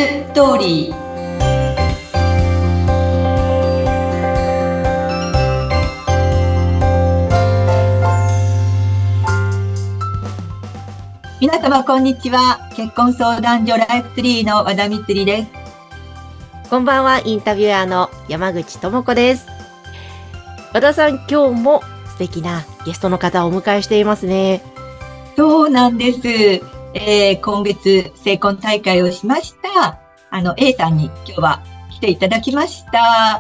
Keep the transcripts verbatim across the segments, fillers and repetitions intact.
ストーリー。皆様こんにちは。結婚相談所ライフツリーの和田光です。 こんばんは、インタビュアーの山口智子です。和田さん、今日も素敵なゲストの方をお迎えしていますね。 そうなんです。えー、今月成婚大会をしました。あの A さんに今日は来ていただきました。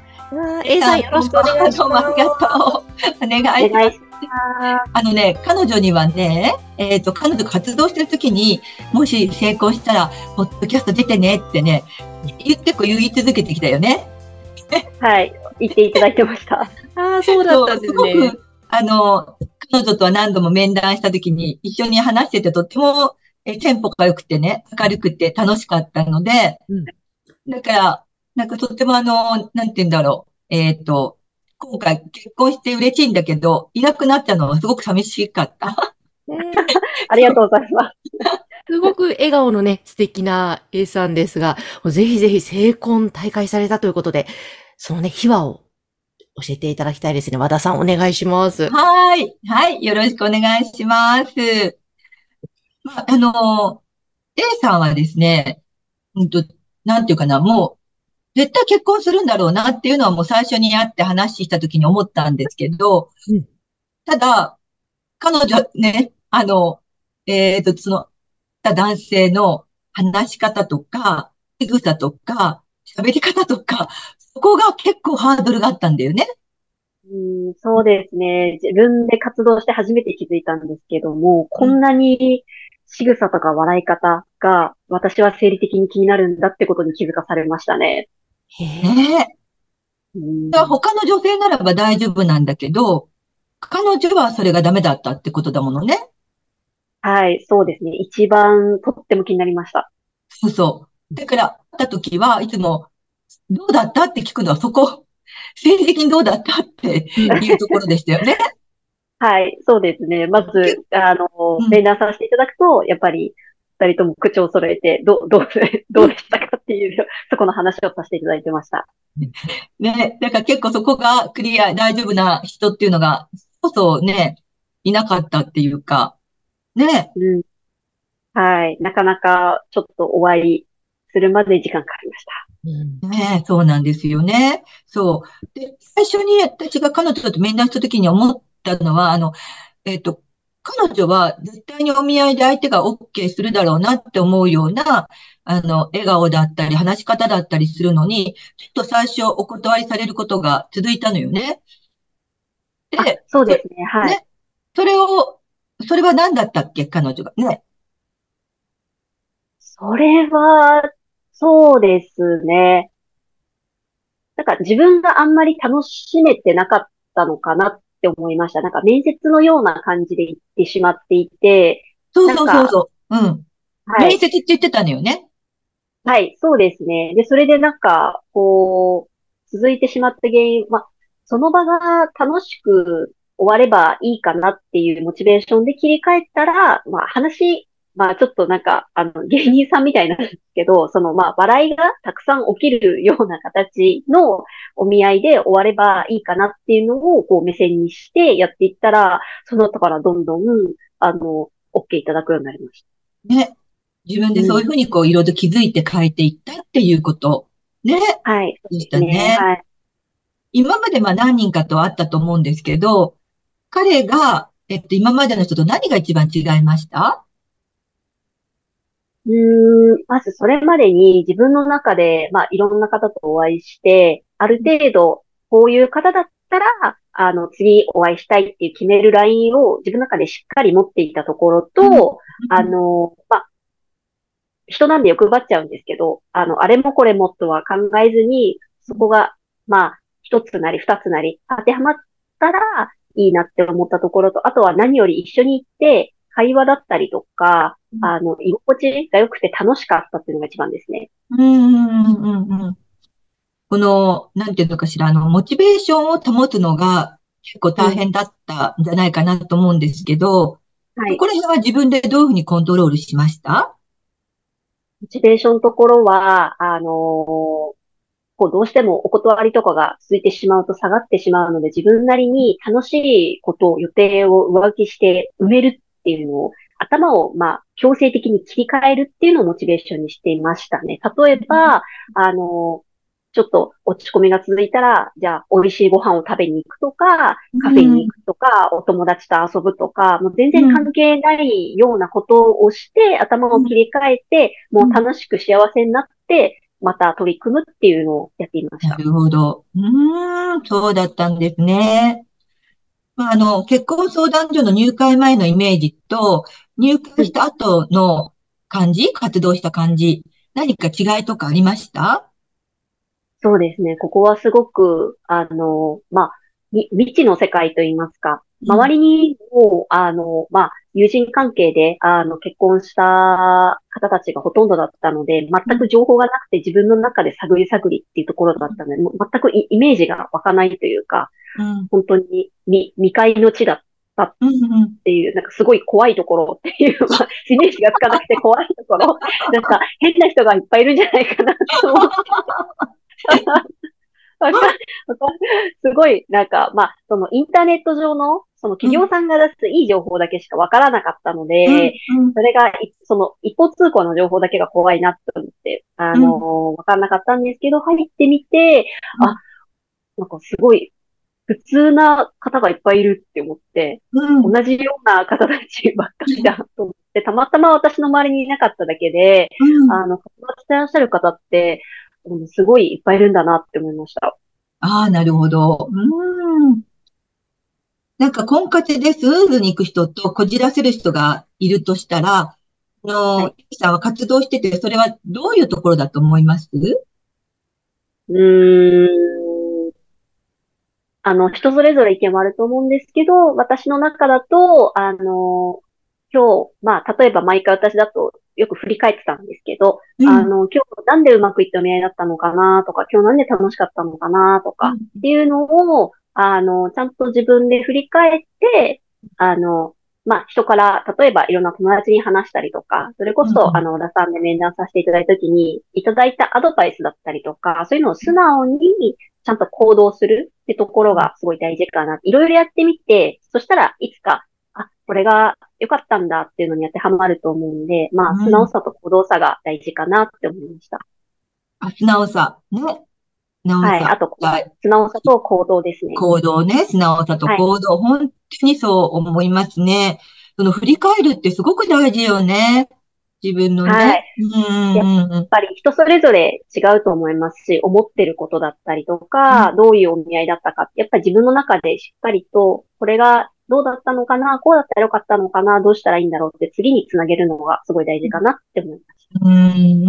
A さん、よろしくお願いします。 どうもありがとう。お願いします。あのね、彼女にはね、えっと、彼女活動してる時に、もし成功したら、ポッドキャスト出てねってね、結構言い続けてきたよね。 はい、言っていただいてました。 ああ、そうだったんですね。 すごく、あの、彼女とは何度も面談した時に一緒に話しててとっても、え、テンポが良くてね、明るくて楽しかったので、うん、だから、なんかとってもあの、なんて言うんだろう、えっと、今回結婚して嬉しいんだけど、いなくなったのはすごく寂しかった。 ありがとうございます。 すごく笑顔のね、素敵な A さんですが、ぜひぜひ成婚大会されたということで、そのね、秘話を教えていただきたいですね。和田さん、お願いします。 はい。はい。よろしくお願いします。まあ、あの、A さんはですね、うんと、なんていうかな、もう、絶対結婚するんだろうなっていうのはもう最初に会って話した時に思ったんですけど、うん、ただ、彼女ね、あの、えっと、その、男性の話し方とか、仕草とか、喋り方とか、そこが結構ハードルがあったんだよね。 うん、そうですね。自分で活動して初めて気づいたんですけども、こんなに仕草とか笑い方が私は生理的に気になるんだってことに気づかされましたね。 へえ。うん、他の女性ならば大丈夫なんだけど、彼女はそれがダメだったってことだものね。 はい、そうですね。一番とっても気になりました。 そうそう。だから、会った時はいつも、どうだったって聞くのはそこ、政治的にどうだったっていうところでしたよね。 はい、そうですね。まず、あの、面談させていただくと、やっぱり、二人とも口を揃えて、ど、どう、どうでしたかっていう、そこの話をさせていただいてました。 ね、だから結構そこがクリア、大丈夫な人っていうのが、そうそうね、いなかったっていうか、ね。 うん。はい。なかなか、ちょっとお会いするまで時間かかりました。 うん、ね、そうなんですよね。そう。で、最初に私が彼女と面談した時に思ったのは、あの、えっと、彼女は絶対にお見合いで相手が OK するだろうなって思うような、あの、笑顔だったり、話し方だったりするのに、ちょっと最初お断りされることが続いたのよね。 で、そうですね、はい。 ね、それを、それは何だったっけ、彼女がね。 それは、そうですね。なんか自分があんまり楽しめてなかったのかなって思いました。なんか面接のような感じで行ってしまっていて。 そうそうそうそう。うん。はい。面接って言ってたのよね。 はい、そうですね。で、それでなんか、こう、続いてしまった原因、まあ、その場が楽しく終わればいいかなっていうモチベーションで切り替えたら、まあ話、まあちょっとなんか、あの、芸人さんみたいなんですけど、そのまあ笑いがたくさん起きるような形のお見合いで終わればいいかなっていうのをこう目線にしてやっていったら、その後からどんどん、あの、OK いただくようになりました。 ね。自分でそういうふうにこういろいろ気づいて変えていったっていうこと。ね。 はい。 でしたね。 はい。 今までまあ何人かと会ったと思うんですけど、彼が、えっと、今までの人と何が一番違いました？ うーん、まずそれまでに自分の中で、まあ、いろんな方とお会いして、ある程度、こういう方だったら、あの、次お会いしたいっていう決めるラインを自分の中でしっかり持っていたところと、うん、あの、まあ、人なんで欲張っちゃうんですけど、あの、あれもこれもとは考えずに、そこが、まあ、一つなり二つなり当てはまったらいいなって思ったところと、あとは何より一緒に行って、会話だったりとか、あの、居心地が良くて楽しかったっていうのが一番ですね。 うんうんうんうん。この、なんていうのかしら、あの、モチベーションを保つのが結構大変だったんじゃないかなと思うんですけど、はい、そこら辺は自分でどういうふうにコントロールしました？ モチベーションのところは、あのーこうどうしてもお断りとかが続いてしまうと下がってしまうので、自分なりに楽しいことを、予定を上書きして埋めるっていうのを、頭を、まあ、強制的に切り替えるっていうのをモチベーションにしていましたね。例えば、あの、ちょっと落ち込みが続いたら、じゃあ、美味しいご飯を食べに行くとか、カフェにうん、 行くとか、お友達と遊ぶとか、もう全然うん、 関係ないようなことをして、頭を切り替えて、もううん。 楽しく幸せになって、また取り組むっていうのをやっていました。 なるほど。うーん、そうだったんですね。まあ、あの、結婚相談所の入会前のイメージと、入うん、 会した後の感じ、活動した感じ、何か違いとかありました？ そうですね。ここはすごく、あの、まあ、み未知の世界といいますか、 うん、 周りにも、あの、まあ、友人関係で、あの、結婚した方たちがほとんどだったので、 うん、 全く情報がなくて自分の中で探り探りっていうところだったので、もう全くイイメージが湧かないというか、 うん、 本当に未、未開の地だったっうん、うん。 ていう、なんかすごい怖いところっていう、まあ、イメージがつかなくて怖いところ、なんか変な人がいっぱいいるんじゃないかなと思って。わか、わか、すごい、なんか、まあ、そのインターネット上の、その企業うん、 さんが出すいい情報だけしかわからなかったので、 うん、うん、 それが、いその一方通行の情報だけが怖いなと思って、あうん、 のわからなかったんですけど、入ってみて、あ、 うん、 なんかすごい、普通な方がいっぱいいるって思って、 うん、 同じような方たちばっかりだと思って、たまたま私の周りにいなかっただけで、 うん。 あの、活動してらっしゃる方って、うんすごいいっぱいいるんだなって思いました。 ああ、なるほど。うん。なんか婚活でスムーズに行く人とこじらせる人がいるとしたら、あの、 はい。 イさんは活動してて、それはどういうところだと思います？ うーん。あの、人それぞれ意見もあると思うんですけど、私の中だと、あの、今日、まあ、例えば毎回私だとよく振り返ってたんですけど、 うん、 あの、今日なんでうまくいったお見合いだったのかなとか、今日なんで楽しかったのかなとか、 うん、 っていうのを、あの、ちゃんと自分で振り返って、あの、まあ、人から、例えばいろんな友達に話したりとか、それこそ、あうん、 の、小田さんで面談させていただいたときに、いただいたアドバイスだったりとか、そういうのを素直にちゃんと行動するってところがすごい大事かな。いろいろやってみて、そしたらいつか、あ、これが良かったんだっていうのに当てはまると思うんで、まあ、素直うん。 さと行動さが大事かなって思いました。 あ、素直さ。ね。素直はい。あさ。 と、 はい。 素直さと行動ですね。 行動ね。素直さとはい。 行動。本当にそう思いますね。その振り返るってすごく大事よね。自分のね。 はい。 うん、 やっうん、うん。 ぱり人それぞれ違うと思いますし、思ってることだったりとか、 うん、 どういうお見合いだったかって、やっぱり自分の中でしっかりと、これがどうだったのかな、こうだったらよかったのかな、どうしたらいいんだろうって次につなげるのがすごい大事かなって思いましうん、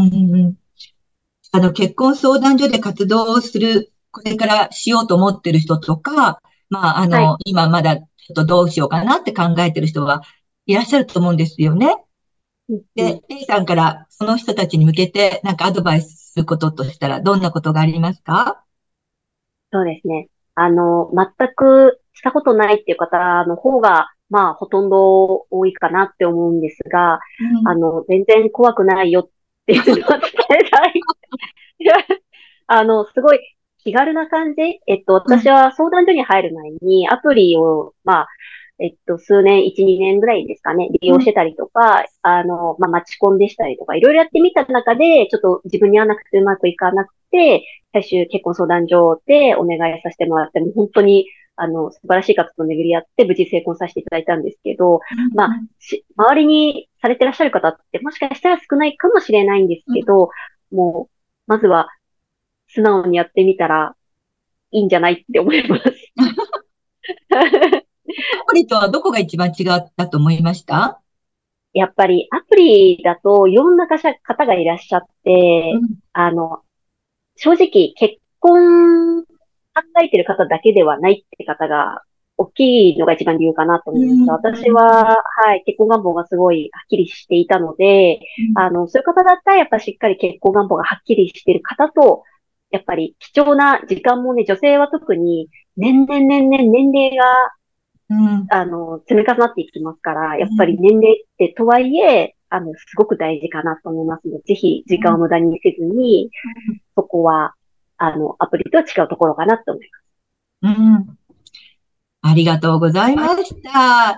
うん。あの、結婚相談所で活動をする、これからしようと思ってる人とか、まあ、あた。はい。 の、今まだちょっとどうしようかなって考えてる人はいらっしゃると思うんですよね。 うんうん。 で、A さんからその人たちに向けてなんかアドバイスすることとしたらどんなことがありますか？ そうですね。あの、全くしたことないっていう方の方が、まあ、ほとんど多いかなって思うんですが、 うん、 あの、全然怖くないよっていうのは伝えたい。あの、すごい気軽な感じ。えっと、 うん、 私は相談所に入る前にアプリを、まあ、えっと、数年、いち、にねんぐらいですかね、利うん、 用してたりとか、あの、まあ、マチコンでしたりとか、いろいろやってみた中で、ちょっと自分に合わなくてうまくいかなくて、最終結婚相談所でお願いさせてもらって、もう本当に、あの、素晴らしい活動を巡り合って、無事成婚させていただいたんですけど、まあ、 うん、 し周りにされてらっしゃる方って、もしかしたら少ないかもしれないんですうん。 けど、もう、まずは素直にやってみたらいいんじゃないって思います。 アプリとはどこが一番違ったと思いました？ やっぱりアプリだといろんな方がいらっしゃって、 うん、 あの、正直結婚考えてる方だけではないって方が大きいのが一番理由かなとう思いました。私ん、 は、はい、結婚願望がすごいはっきりしていたので、 うん、 あの、そういう方だったらやっぱしっかり結婚願望がはっきりしている方と、やっぱり貴重な時間もね、女性は特に年々年々年齢がうん、 あの、積み重なっていきますから、 うやっぱりん、 年齢ってとはいえ、 あの、すごく大事かなと思いますので、ぜひ時間を無駄にせずに、そこは、あの、アプリとは違うところかなと思いうん。ありがとうございました。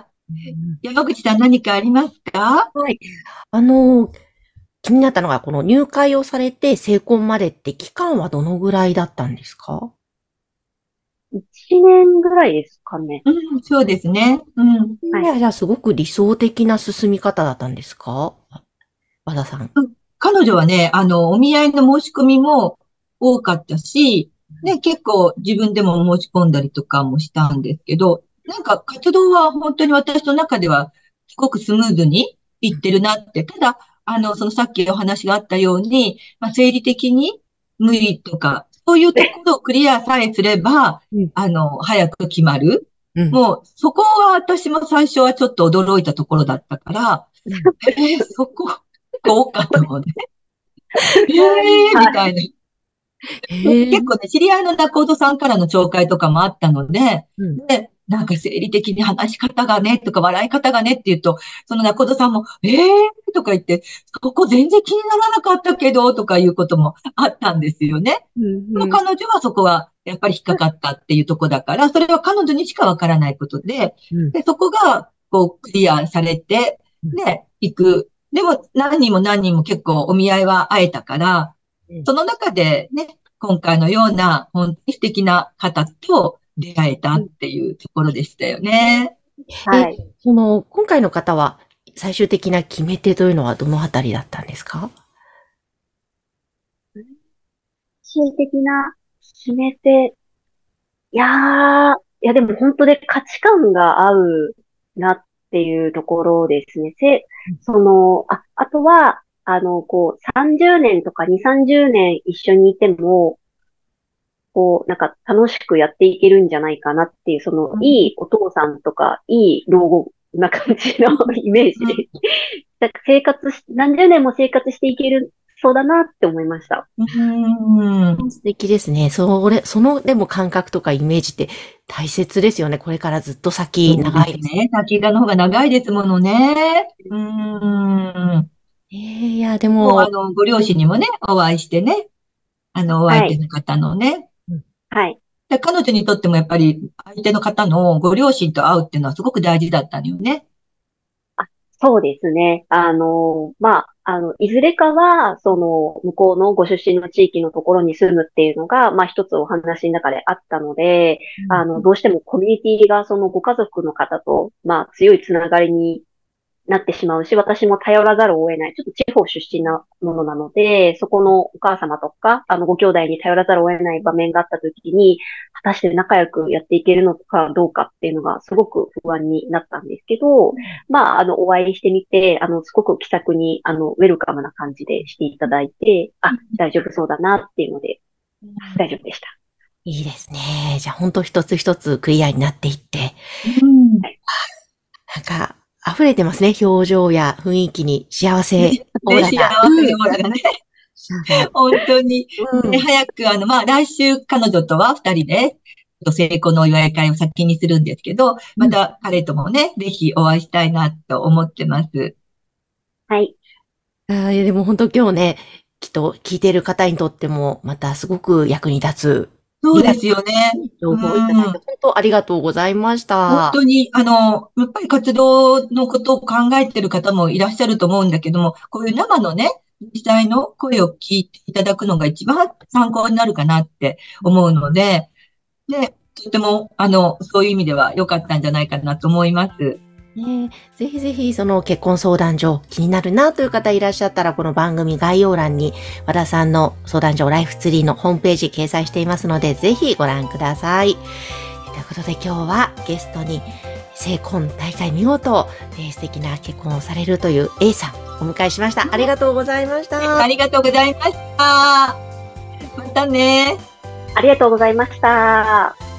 山口さん何かありますか？ はい。あの、気になったのが、この入会をされて成婚までって期間はどのぐらいだったんですか？ ます。いちねんぐらいですかね。 うん、そうですね。うん。 はい。 いや、じゃあすごく理想的な進み方だったんですか？和田さん。 彼女はね、あの、お見合いの申し込みも多かったし、ね、結構自分でも申し込んだりとかもしたんですけど、なんか活動は本当に私の中ではすごくスムーズにいってるなって。ただ、あの、そのさっきお話があったように、まあ、生理的に無理とか、そういうところをクリアさえすれば、 うん。 あの、早く決まる。 うん。 もう、そこは私も最初はちょっと驚いたところだったから、 うん。 えー、そこ、こうかと思って。ええー、みはい。 たいな。 へえ。 結構ね、知り合いの仲人さんからの紹介とかもあったので、 うん。 で、なんか生理的に話し方がね、とか笑い方がねって言うと、その仲人さんも、ええー、とか言って、そこ全然気にならなかったけど、とかいうこともあったんですよね。 うん。 でもうん。 彼女はそこはやっぱり引っかかったっていうとこだから、それは彼女にしかわからないことで、 うん。 で、そこが、こう、クリアされて、ね、行く。でも、何人も何人も結構お見合いは会えたから、 うん。 その中でね、今回のような、本当に素敵な方と出会えたうん。 っていうところでしたよね。 え、 はい。 その、今回の方は、最終的な決め手というのはどのあたりだったんですか？ 最終的な決め手。いやー、いやでも本当で価値観が合うなっていうところですね。せ、その、あ、あとは、あの、こう、さんじゅうねんとかに、さんじゅうねん一緒にいても、こう、なんか楽しくやっていけるんじゃないかなっていう、その、 うん、 いいお父さんとか、いい老後な感じのイメーうん、 ジ。なんか生活し、何十年も生活していける、そうだなって思いました。 うん。 素敵ですね。それ、その、でも感覚とかイメージって大切ですよね。これからずっと先、 そうで長いです。 すね。先がの方が長いですものね。うん。 ええ、いや、でもう、あも、 の、ご両親にもね、お会いしてね、あの、お相はい。 手の方のね。 うん。 はい。 で、彼女にとってもやっぱり、相手の方のご両親と会うっていうのはすごく大事だったのよね。 あ、そうですね。あの、まあ、あの、いずれかは、その、向こうのご出身の地域のところに住むっていうのが、まあ、一つお話の中であったので、 うん。 あの、どうしてもコミュニティがそのご家族の方と、まあ、強いつながりになってしまうし、私も頼らざるを得ない。ちょっと地方出身なものなので、そこのお母様とか、あの、ご兄弟に頼らざるを得ない場面があった時に、果たして仲良くやっていけるのかどうかっていうのがすごく不安になったんですけど、まあ、あの、お会いしてみて、あの、すごく気さくに、あの、ウェルカムな感じでしていただいて、あ、大丈夫そうだなっていうので、大丈夫でした。 いいですね。じゃあ、ほんと一つ一つクリアになっていって、 うん。 はい。 なんか、溢れてますね。表情や雰囲気に幸せね、ね、幸せオーラが。 のうん。 オーラがね、 なんか、 本当に、ね、 うん。 早く、あの、まあ、来週彼女とは二人で、成功のお祝い会を先にするんですけど、 うん。 また彼ともね、ぜひお会いしたいなと思ってます。 はい。 ああ、いやでも本当今日ね、きっと聞いている方にとっても、またすごく役に立つ、 そうでリアルすよね。 な情う報をいただいて、 ん。 本当ありがとうございました。 本当に、あの、やっぱり活動のことを考えてる方もいらっしゃると思うんだけども、こういう生のね、実際の声を聞いていただくのが一番参考になるかなって思うので、で、とても、あの、そういう意味では良かったんじゃないかなと思います。 ねえ、ぜひぜひその結婚相談所気になるなという方いらっしゃったら、この番組概要欄に和田さんの相談所ライフツリーのホームページ掲載していますので、ぜひご覧ください。ということで今日はゲストに成婚大会見事、えー素敵な結婚をされるという A さんお迎えしました。ありがとうございました。 ありがとうございました。またね。 ありがとうございました。